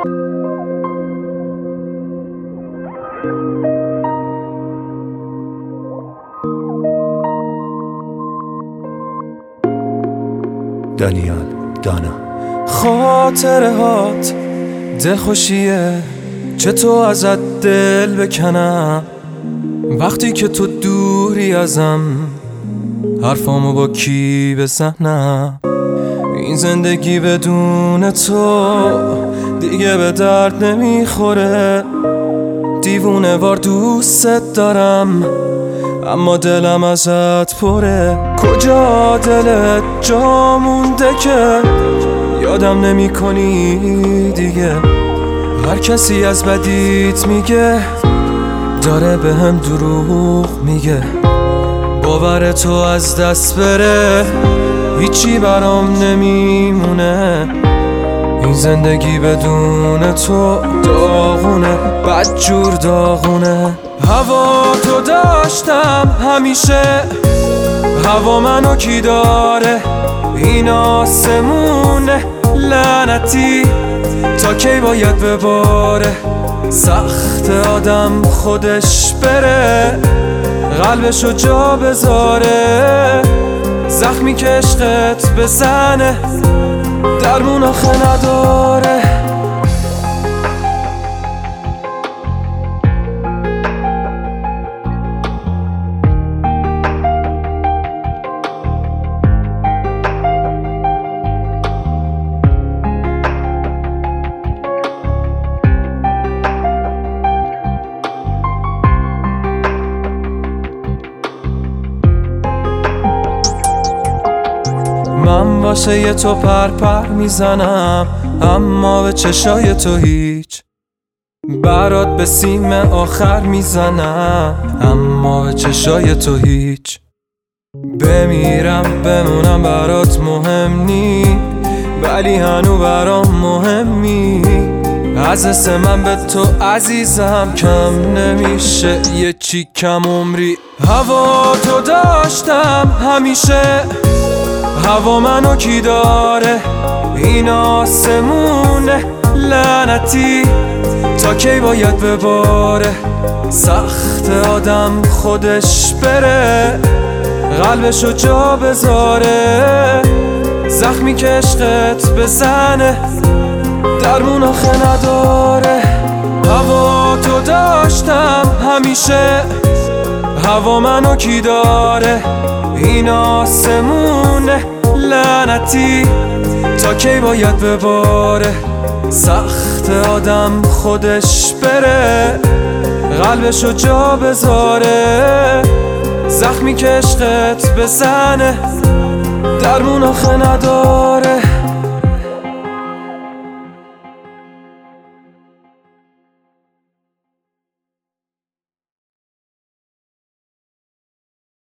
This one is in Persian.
دانیال دانا. خاطره هات دلخوشیه، چطور ازت دل بکنم وقتی که تو دوری ازم، حرفامو با کی بزنم؟ این زندگی بدون تو دیگه به درد نمیخوره. دیوونه وار دوست دارم اما دلم ازت پره. کجا دلت جا مونده که یادم نمی کنی دیگه؟ هر کسی از بدیت میگه داره به هم دروغ میگه. باور تو از دست بره هیچی برام نمیمونه. این زندگی بدون تو داغونه، بدجور داغونه. هوا تو داشتم همیشه، هوا منو کی داره؟ این آسمونه لعنتی تا کی باید بباره؟ سخت آدم خودش بره قلبشو جا بذاره. زخمی که عشقت بزنه درمون آخه نداره. من واسه یه تو پر میزنم اما به چشای تو هیچ. برات به سیم آخر میزنم اما به چشای تو هیچ. بمیرم بمونم برات مهم نی، ولی هنو برام مهمی. از حس من به تو عزیزم کم نمیشه یه چی کم عمری. هوا تو داشتم همیشه، هوا منو کی داره؟ این آسمونه لعنتی تا کی باید بباره؟ سخت آدم خودش بره قلبشو جا بذاره. زخمی که عشقت بزنه درمون آخه نداره. هوا تو داشتم همیشه، هوا منو کی داره؟ این آسمونه لعنتی تا کی باید بباره؟ سخت آدم خودش بره قلبشو جا بذاره. زخمی که عشقت بزنه درمون آخه نداره.